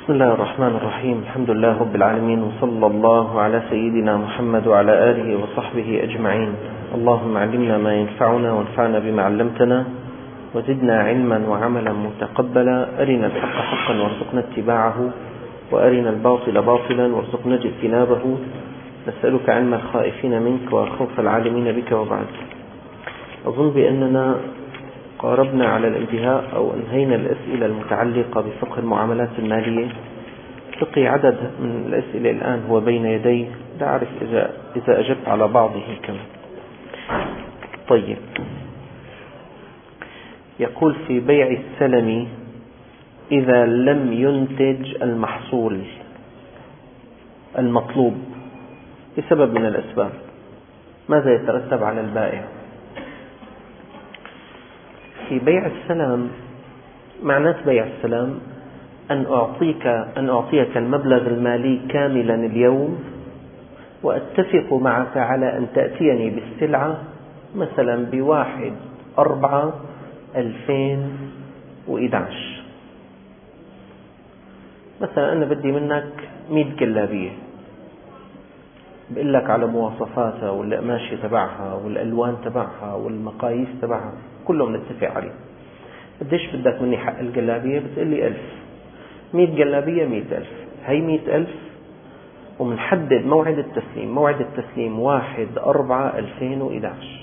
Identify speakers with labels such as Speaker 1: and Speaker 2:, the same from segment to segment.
Speaker 1: بسم الله الرحمن الرحيم. الحمد لله رب العالمين، وصلى الله على سيدنا محمد وعلى آله وصحبه أجمعين. اللهم علمنا ما ينفعنا وانفعنا بما علمتنا وزدنا علما وعملا متقبلا. أرنا الحق حقا وارزقنا اتباعه، وأرنا الباطل باطلا وارزقنا اجتنابه. نسألك علم الخائفين منك وخوف العالمين بك. وبعد، أظن بأننا قاربنا على الانتهاء أو أنهينا الأسئلة المتعلقة بفقه المعاملات المالية. بقي عدد من الأسئلة الآن هو بين يدي، لا أعرف إذا أجبت على بعضه كم. طيب، يقول في بيع السلم إذا لم ينتج المحصول المطلوب بسبب من الأسباب، ماذا يترتب على البائع؟ في بيع السلام، معنات بيع السلام أن أعطيك المبلغ المالي كاملا اليوم، وأتفق معك على أن تأتيني بالسلعة مثلا ب1/4/2011. مثلا أنا بدي منك 100 جلابية، بقول لك على مواصفاتها والقماشة تبعها والألوان تبعها والمقاييس تبعها كله بنتفق عليه. قديش بدك مني حق الجلابية؟ بتقول لي 1000. 100 جلابية 100,000. هي 100,000، ومنحدد موعد التسليم. موعد التسليم 1/4/2011.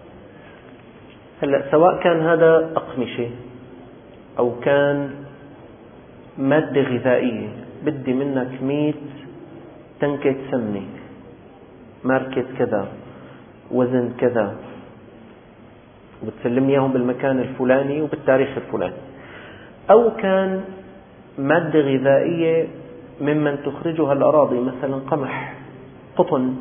Speaker 1: هلأ سواء كان هذا أقمشة أو كان مادة غذائية، بدي منك 100 تنكة سمنة ماركة كذا وزن كذا، وبتسلمني اياهم بالمكان الفلاني وبالتاريخ الفلاني. أو كان مادة غذائية ممن تخرجها الأراضي، مثلا قمح، قطن.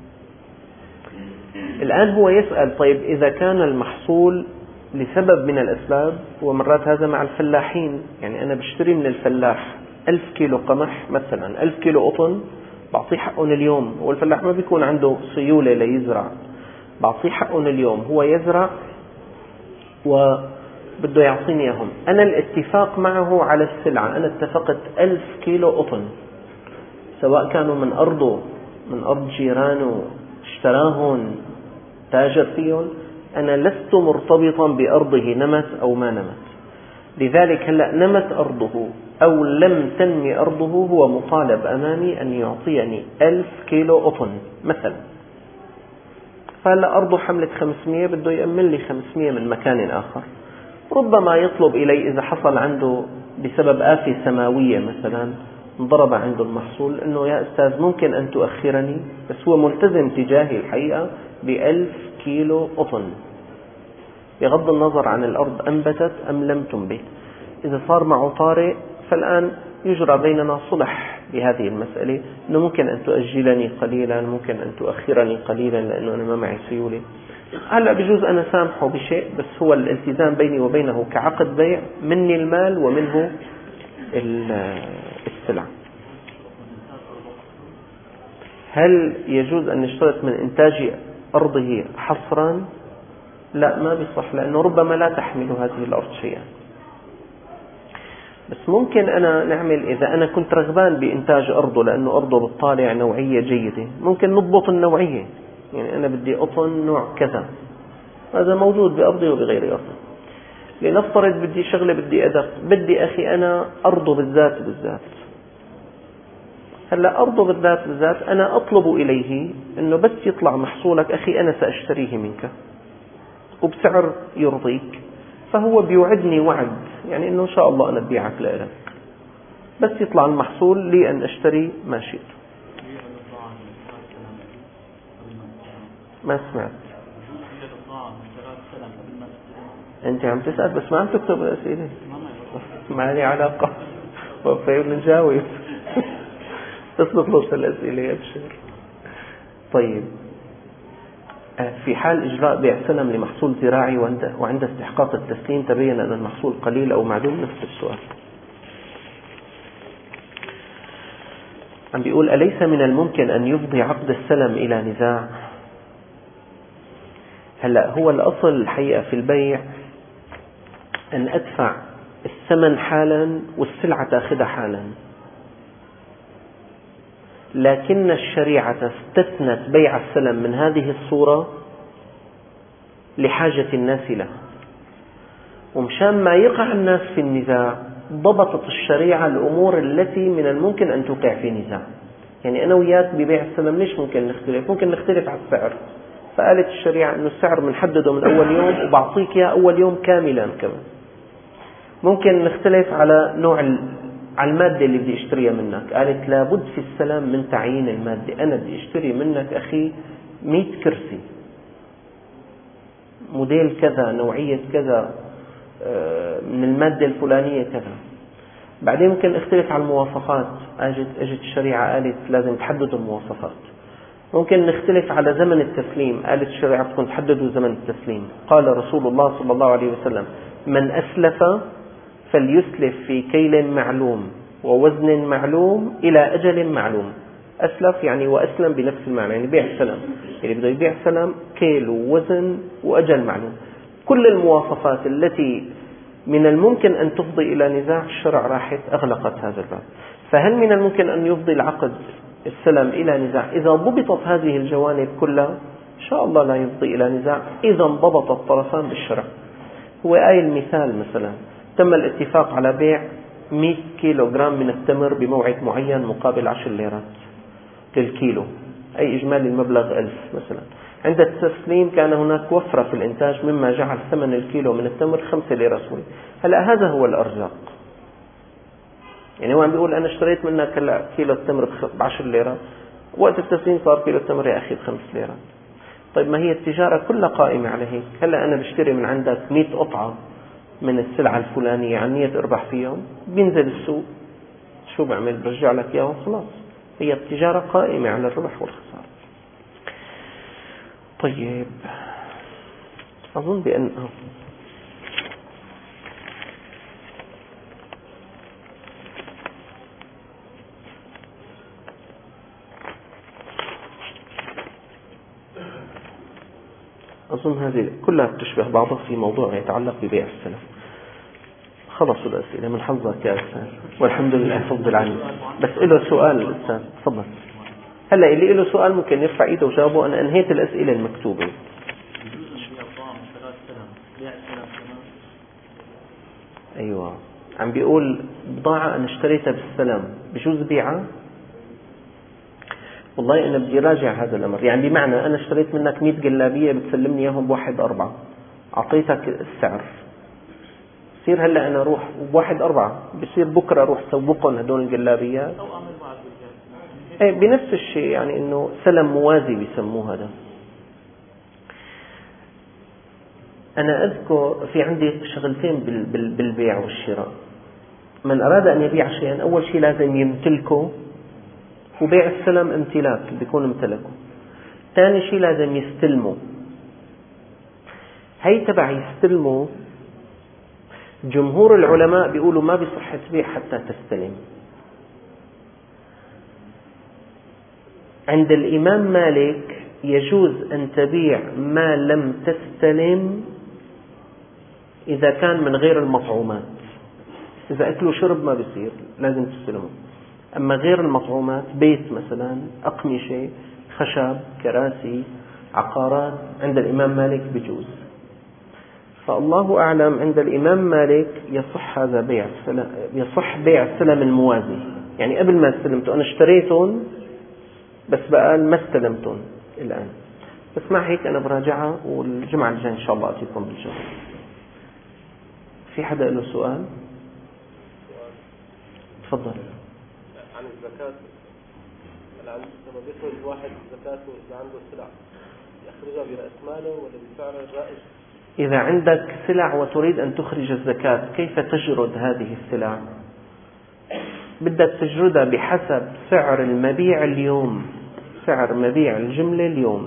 Speaker 1: الآن هو يسأل، طيب إذا كان المحصول لسبب من الأسباب، ومرات هذا مع الفلاحين، يعني أنا بشتري من الفلاح 1000 كيلو قمح مثلا، 1000 كيلو قطن، بعطيه حقهم اليوم. والفلاح ما بيكون عنده سيولة ليزرع، بعطيه حقهم اليوم، هو يزرع وبده يعطيني اياهم. أنا الاتفاق معه على السلعة، أنا اتفقت 1000 كيلو قطن، سواء كانوا من أرضه، من أرض جيرانه، اشتراهن، تاجر فيهم، أنا لست مرتبطا بأرضه نمت أو ما نمت. لذلك هلأ نمت أرضه أو لم تنمي أرضه، هو مطالب أمامي أن يعطيني 1000 كيلو قطن مثلا. فهلأ أرضه حملت 500، بده يأمن لي 500 من مكان آخر. ربما يطلب إلي إذا حصل عنده بسبب آفة سماوية مثلا، انضرب عنده المحصول، أنه يا أستاذ ممكن أن تؤخرني، بس هو ملتزم تجاهي الحقيقة ب1000 كيلو قطن، بغض النظر عن الأرض أنبتت أم لم تنبت. إذا صار معه طارئ، فالآن يجرى بيننا صلح بهذه المسألة، أنه ممكن أن تؤجلني قليلا، ممكن أن تؤخرني قليلا، لأنه أنا ما معي سيولة. هلأ بجوز أنا سامحه بشيء، بس هو الالتزام بيني وبينه كعقد بيع، مني المال ومنه السلع. هل يجوز أن نشترط من إنتاج أرضه حصرا؟ لا، ما بيصح، لأنه ربما لا تحمل هذه الأرض شيئا. بس ممكن أنا نعمل، إذا أنا كنت رغبان بإنتاج أرضه لأنه أرضه بالطالع نوعية جيدة، ممكن نضبط النوعية. يعني أنا بدي قطن نوع كذا، هذا موجود بأرضه وبغير أرضه. لنفترض بدي شغلة، بدي أدق، بدي أخي أنا أرضه بالذات. هلا أرضه بالذات أنا أطلب إليه أنه بس يطلع محصولك أخي أنا سأشتريه منك وبسعر يرضيك، فهو بيوعدني وعد، يعني أنه إن شاء الله أنا أبيعك لك، بس يطلع المحصول لي أن أشتري ما شئت. ما سمعت. أنت عم تسأل بس ما عم تكتب الأسئلة، ما لي علاقة، وفيقول نجاوب. تصلت الأسئلة يا بشير. طيب، في حال إجراء بيع سلم لمحصول زراعي وعند استحقاق التسليم تبين أن المحصول قليل أو معدوم، نفس السؤال. عم بيقول: أليس من الممكن أن يفضي عقد السلم إلى نزاع؟ هلأ هو الأصل الحقيقة في البيع أن أدفع الثمن حالا والسلعة تأخذها حالا. لكن الشريعة استثنت بيع السلم من هذه الصورة لحاجة الناس له، ومشان ما يقع الناس في النزاع ضبطت الشريعة الأمور التي من الممكن أن توقع في نزاع. يعني أنا وياك ببيع السلم ليش ممكن نختلف؟ ممكن نختلف على السعر، فقالت الشريعة أنه السعر بنحدده من أول يوم وبعطيك إياه أول يوم كاملا كمان. ممكن نختلف على نوع على المادة اللي بدي اشتريها منك، قالت لابد في السلام من تعيين المادة. أنا بدي اشتري منك أخي 100 كرسي موديل كذا نوعية كذا من المادة الفلانية كذا. بعدين ممكن اختلف على المواصفات، اجت الشريعة قالت لازم تحددوا المواصفات. ممكن نختلف على زمن التسليم، قالت الشريعة بدكم تحددوا زمن التسليم. قال رسول الله صلى الله عليه وسلم: من أسلف فليسلف في كيل معلوم ووزن معلوم إلى أجل معلوم. أسلف يعني وأسلم بنفس المعنى، يعني بيع السلم، يعني بده يبيع سلم كيل ووزن وأجل معلوم. كل المواصفات التي من الممكن أن تفضي إلى نزاع الشرع راحت أغلقت هذا الباب. فهل من الممكن أن يفضي العقد السلم إلى نزاع؟ إذا ضبطت هذه الجوانب كلها إن شاء الله لا يفضي إلى نزاع، إذا انضبط الطرفان بالشرع. هو المثال مثلا تم الاتفاق على بيع 100 كيلوغرام من التمر بموعد معين مقابل 10 ليرات للكيلو، أي إجمالي المبلغ 1000 مثلا. عند التسليم كان هناك وفرة في الإنتاج مما جعل ثمن الكيلو من التمر 5 ليرة سوري. هلأ هذا هو الأرزاق. يعني هو عم بيقول أنا اشتريت منك هلأ كيلو التمر ب10 ليرات، وقت التسليم صار كيلو التمر يا أخي ب5 ليرات. طيب ما هي التجارة كلها قائمة على هيك. هلأ أنا بشتري من عندك 100 قطعة من السلعة الفلانية عن نية أربح فيهم، بينزل السوق شو بعمل؟ برجع لك إياهم خلاص. هي التجارة قائمة على الربح والخسارة. طيب أظن بأن هذه كلها تشبه بعضها في موضوع يتعلق ببيع السلم. خلصوا الأسئلة من حظك يا أستاذ، والحمد لله فضل العالمين. بس له سؤال الأستاذ تفضل. هلا اللي له سؤال ممكن يرفع ايده وجاوبه. أنا أنهيت الأسئلة المكتوبة. أيوة عم بيقول بضاعة أنا اشتريتها بالسلام بجوز بيعها؟ والله أنا بدي راجع هذا الأمر. يعني بمعنى أنا اشتريت منك 100 جلابية بتسلمني إياهم ب1.4، أعطيتك السعر، بصير هلا أنا أروح ب1.4، بصير بكرة أروح سوقهم هدول الجلابيات بنفس الشيء، يعني إنه سلم موازي بيسموه هذا. أنا أذكر في عندي شغلتين بالبيع والشراء. من أراد أن يبيع شيئا أول شيء لازم يمتلكه، وبيع السلم امتلاك بيكون امتلكه. ثاني شيء لازم يستلمه. هي تبع يستلمه جمهور العلماء بيقولوا ما بيصح تبيع حتى تستلم. عند الإمام مالك يجوز أن تبيع ما لم تستلم إذا كان من غير المطعومات. إذا أكل وشرب ما بيصير، لازم تستلمه. أما غير المطعومات، بيت مثلا، أقمشة، خشب، كراسي، عقارات، عند الإمام مالك بيجوز. فالله أعلم عند الإمام مالك يصح هذا بيع السلم، يصح بيع السلم الموازي. يعني قبل ما استلمته أنا اشتريتهم بس بقى ما استلمتهم الآن. بس مع هيك أنا براجعها، والجمعة الجاية إن شاء الله أتيكم بالجواب. في حدا له سؤال؟ تفضل.
Speaker 2: عن الزكاة. الآن لما بيخرج الواحد زكاته إذا عنده سلع يخرجها برأس ماله ولا بسعر الرائج؟
Speaker 1: إذا عندك سلع وتريد أن تخرج الزكاة كيف تجرد هذه السلع؟ بدك تجردها بحسب سعر المبيع اليوم، سعر مبيع الجملة اليوم.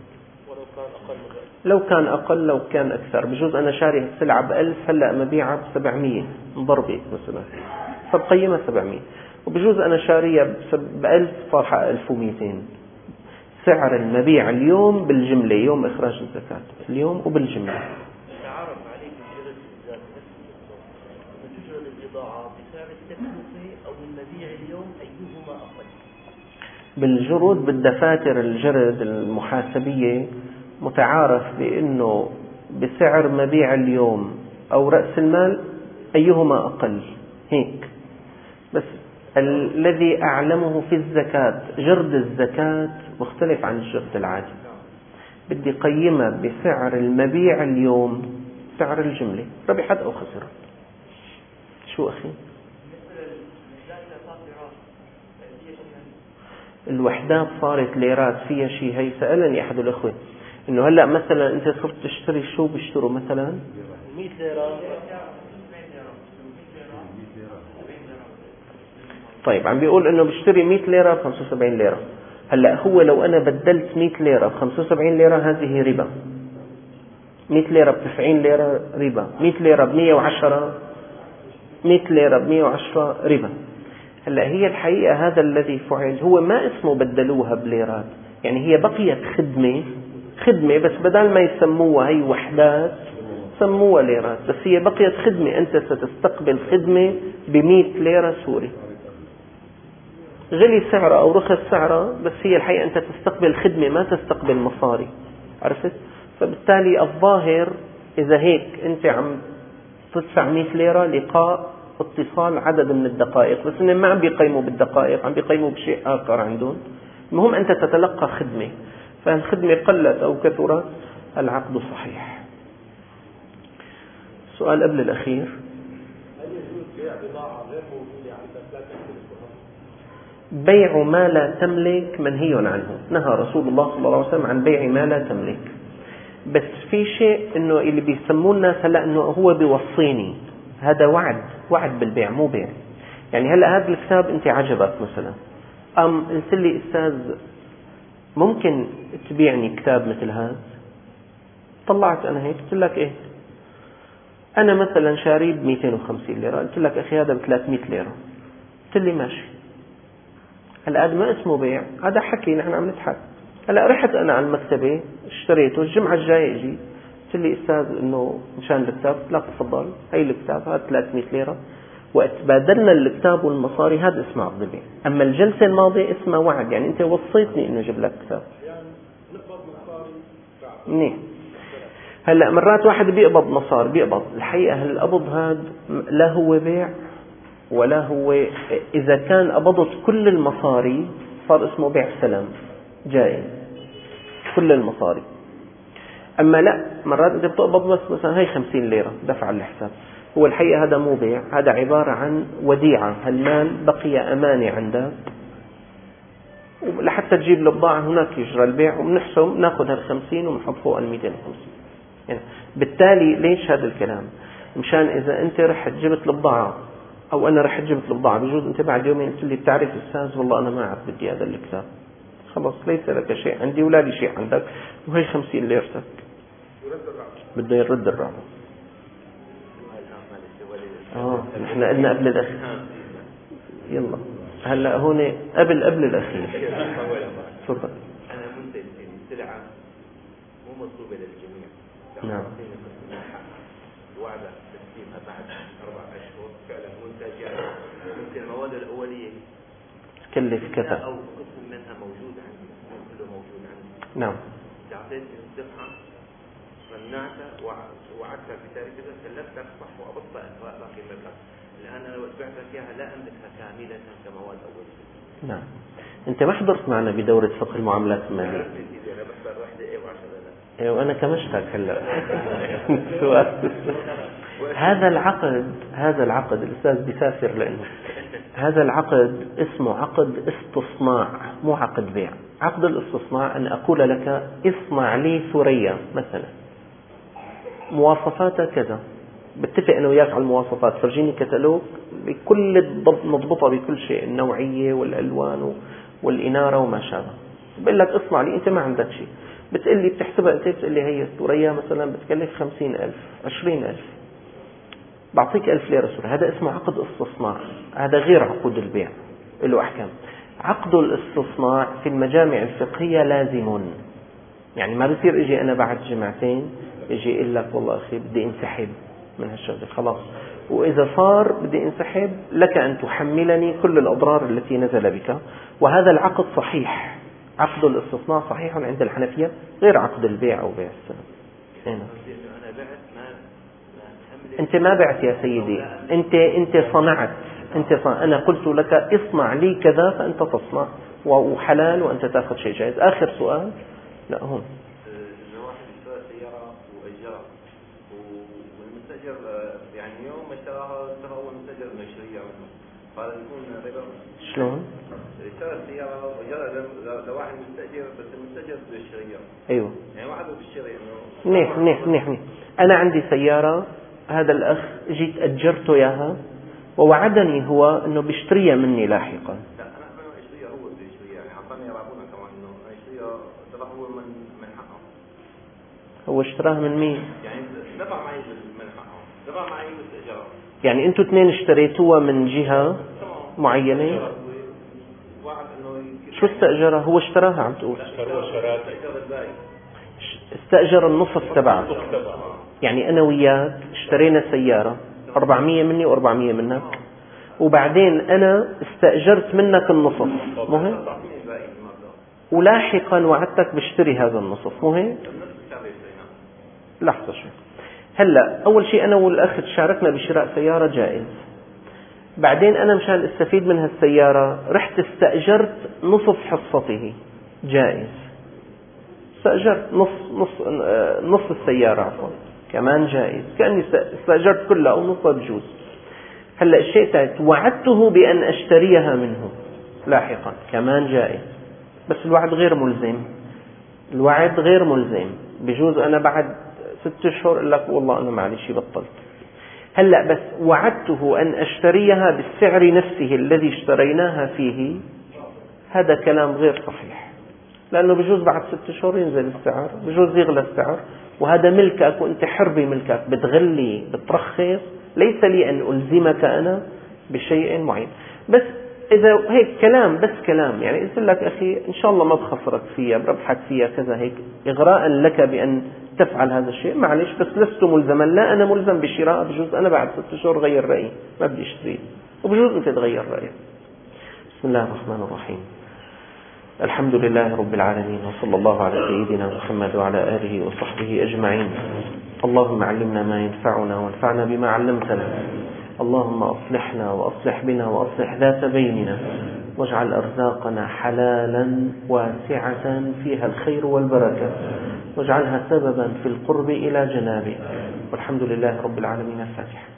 Speaker 1: لو كان أقل لو كان أكثر. بجوز أنا شاري السلعة ب1000 هلأ مبيعها ب700 ضربة مثلا، فبقيمها 700. وبجوز أنا شاريها ب1000 صار 1200. سعر المبيع اليوم بالجملة يوم إخراج الزكاة اليوم وبالجملة.
Speaker 2: تعرف عليه بجرد الزكاة تجرد البضاعة بسعر التكلفة أو المبيع اليوم أيهما أقل؟
Speaker 1: بالجرود بالدفاتر الجرد المحاسبية متعارف بأنه بسعر مبيع اليوم أو رأس المال أيهما أقل هيك. بس الذي أعلمه في الزكاة جرد الزكاة مختلف عن الجرد العادي، بدي قيمة بسعر المبيع اليوم، سعر الجملة ربحت أو خسرت. شو أخي؟ الوحدات صارت ليرات فيها شيء. هي سألني أحد الأخوة إنه هلأ مثلا أنت صرت تشتري شو بيشتروا مثلا
Speaker 2: 100 ليرة.
Speaker 1: طيب عم بيقول إنه بيشتري 100 ليرة ب 75 ليرة. هلأ هو لو أنا بدلت 100 ليرة ب 75 ليرة هذه ربا. 100 ليرة ب 90 ليرة ربا. 100 ليرة ب 110 100 ليرة ب 110 ربا. هلأ هي الحقيقة هذا الذي فعل هو ما اسمه بدلوها بليرات، يعني هي بقيت خدمة بس بدل ما يسموها هي وحدات سموها ليرات، بس هي بقيت خدمة. أنت ستستقبل خدمة ب100 ليرة سوري، غلي سعرها أو رخص سعرها، بس هي الحقيقة أنت تستقبل خدمة ما تستقبل مصاري. عرفت؟ فبالتالي الظاهر إذا هيك أنت عم تدفع 100 ليرة لقاء اتصال عدد من الدقائق، بس إنهم ما عم بيقيموا بالدقائق، عم بيقيموا بشيء آخر عندهم. المهم أنت تتلقى خدمة، فالخدمة قلت أو كثرت العقد صحيح. السؤال قبل الأخير:
Speaker 2: هل يجوز بيع بضاعة غير موجودة عندك لا تملكها؟
Speaker 1: بيع ما لا تملك منهي عنه، نهى رسول الله صلى الله عليه وسلم عن بيع ما لا تملك. بس في شيء إنه اللي بيسموه الناس هلا إنه هو بيوصيني، هذا وعد بالبيع مو بيع. يعني هلا هذا الكتاب أنت عجبك مثلا، قلت لي أستاذ ممكن تبيعني كتاب مثل هذا؟ طلعت أنا هيك قلت لك إيه، أنا مثلا شاري ب 250 ليرة، قلت لك أخي هذا ب 300 ليرة، قلت لي ماشي. هلا هذا ما اسمه بيع، هذا حكي، نحن عم نضحك. هلا رحت أنا على المكتبة اشتريته، الجمعة الجاية اجي قلت لي أستاذ إنه مشان الكتاب، لا تفضل هي الكتاب هذا 300 ليرة، وقت بادلنا الكتاب والمصاري هذا اسمه عقد البيع. أما الجلسة الماضية اسمها وعد، يعني أنت وصيتني إنه أجيب لك كتاب. منيح. هلا مرات واحد بيقبض مصاري، بيقبض الحقيقة القبض هذا لا هو بيع ولا هو، إذا كان قبضت كل المصاري صار اسمه بيع سلام جائز كل المصاري. أما لا، مرات أنت بتقبض بس مثلا هي 50 ليرة دفع الحساب، هو الحقيقة هذا مو بيع، هذا عبارة عن وديعة، هالمال بقي أمانة عندك لحتى تجيب البضاعة، هناك يجرى البيع وبنحسب ناخذ هال50 ونحط فوق ال250. يعني بالتالي ليش هذا الكلام؟ مشان إذا أنت رحت جبت البضاعة أو أنا رحت جبت البضاعة، بجوز أنت بعد يومين قلت لي بتعرف أستاذ والله أنا ما عاد بدي هذا الكتاب، خلص ليس لك شيء عندي ولا لي شيء عندك، وهي 50 ليرتك، بده يرد الرعب. نحن قلنا قبل الأخير. يلا هلا هون قبل الأخير. تفضل.
Speaker 3: أنا منتج سلعة مو مطلوبة للجميع.
Speaker 1: نعم.
Speaker 3: وعد تسليمها بعد 4 أشهر، فعلا منتج يعني ممكن المواد الأولية
Speaker 1: تكلف كذا
Speaker 3: أو قسم منها موجود عندي، كله موجود عندي.
Speaker 1: نعم.
Speaker 3: تعطيتني الدفعة، صنعتها وعدتها بتاريخ كذا، سلفتك صح وأبطأ باقي المبلغ، لأن أنا لو بعتك إياها لا أملكها كاملة كمواد أولية.
Speaker 1: نعم. أنت ما حضرت معنا بدورة فقه المعاملات المالية؟
Speaker 3: أنا بحضر واحدة إيه و10 لا.
Speaker 1: وأنا كمشتك هلا. سؤال. هذا العقد الأستاذ بيسافر لأنه هذا العقد اسمه عقد استصناع مو عقد بيع. عقد الاستصناع أن أقول لك اصنع لي ثريا مثلا، مواصفاتها كذا، بتفق أنا وياك على المواصفات، فرجيني كتالوج بكل مضبوطة بكل شيء، النوعية والألوان والإنارة وما شابه، بقول لك اصنع لي، أنت ما عندك شيء، بتقول لي بتحسبها أنت، بتقول لي هي الثريا مثلا بتكلف 50,000 20,000، بعطيك 1000 ليرة سوري. هذا اسمه عقد استصناع، هذا غير عقود البيع، له أحكام. عقد الاستصناع في المجامع الفقهية لازم، يعني ما بصير اجي أنا بعد جمعتين اجي اقول لك والله أخي بدي انسحب من هالشغله، خلاص وإذا صار بدي انسحب لك أن تحملني كل الأضرار التي نزل بك. وهذا العقد صحيح، عقد الاستصناع صحيح عند الحنفية غير عقد البيع أو بيع السلم. أنت ما بعت يا سيدي، أنت صنعت. أنا قلت لك اصنع لي كذا فأنت تصنع وحلال وأنت تأخذ شيء جائز. آخر سؤال. لا هون
Speaker 3: واحد اشترى سيارة وأجرها والمستأجر يعني يوم ما اشتراها هو المستأجر انه يشتريها منه، فهذا يكون ربا.
Speaker 1: شلون؟
Speaker 3: اشترى السيارة وأجرها لواحد مستأجر، بس المستأجر بده يشتريها.
Speaker 1: أيوه.
Speaker 3: يعني واحد بيشتري إنه
Speaker 1: منيح. أنا عندي سيارة، هذا الأخ جيت أجرته إياها ووعدني هو إنه بيشتريها مني لاحقا.
Speaker 3: لا أنا أشتريها، هو بده يشتريها، يعني أعطاني رابونا كمان إنه يشتريها، ترى هو من حقه.
Speaker 1: هو اشتراها من مين؟
Speaker 3: يعني دفع معي من حقه، دفع معي باستئجار.
Speaker 1: يعني أنتوا اثنين اشتريتوها من جهة معينة؟ شو استأجرها؟ هو اشتراها عم تقول؟ استأجر النصف تبعه. يعني أنا وياك اشترينا سيارة 400 مني و400 منك، وبعدين أنا استأجرت منك النصف، مو هيك؟ ولاحقا وعدتك بشتري هذا النصف، مو هيك؟ لحظة شوي. هلا أول شيء أنا والأخ تشاركنا بشراء سيارة جائز، بعدين أنا مشان استفيد من هالسيارة رحت استأجرت نصف حصته جائز، استأجرت نص السيارة عفوا كمان جائز، كأني استأجرت كلها أو نصها بجوز. هلا الشيء الثالث وعدته بأن أشتريها منه لاحقا كمان جائز، بس الوعد غير ملزم. الوعد غير ملزم، بجوز أنا بعد 6 أشهر أقول لك والله أنا معلش بطلت. هلأ بس وعدته أن أشتريها بالسعر نفسه الذي اشتريناها فيه، هذا كلام غير صحيح، لأنه بجوز بعد 6 أشهر ينزل السعر، بجوز يغلى السعر، وهذا ملكك وأنت حر بملكك. بتغلي بترخص، ليس لي أن ألزمك أنا بشيء معين. بس إذا هيك كلام، بس كلام، يعني قلت لك أخي إن شاء الله ما بخسرك فيها، بربحك فيها كذا، هيك إغراء لك بأن تفعل هذا الشيء، معلش بس لست ملزما. لا أنا ملزم بشراء، بجوز أنا بعد 6 أشهر غير رأيي ما بدي اشتري، وبجوز أنت تغير رأيك. بسم الله الرحمن الرحيم. الحمد لله رب العالمين، وصلى الله على سيدنا محمد وعلى آله وصحبه أجمعين. اللهم علمنا ما ينفعنا وانفعنا بما علمتنا. اللهم أصلحنا وأصلح بنا وأصلح ذات بيننا، واجعل أرزاقنا حلالا واسعة فيها الخير والبركة، واجعلها سببا في القرب إلى جنابك. والحمد لله رب العالمين. الفاتحة.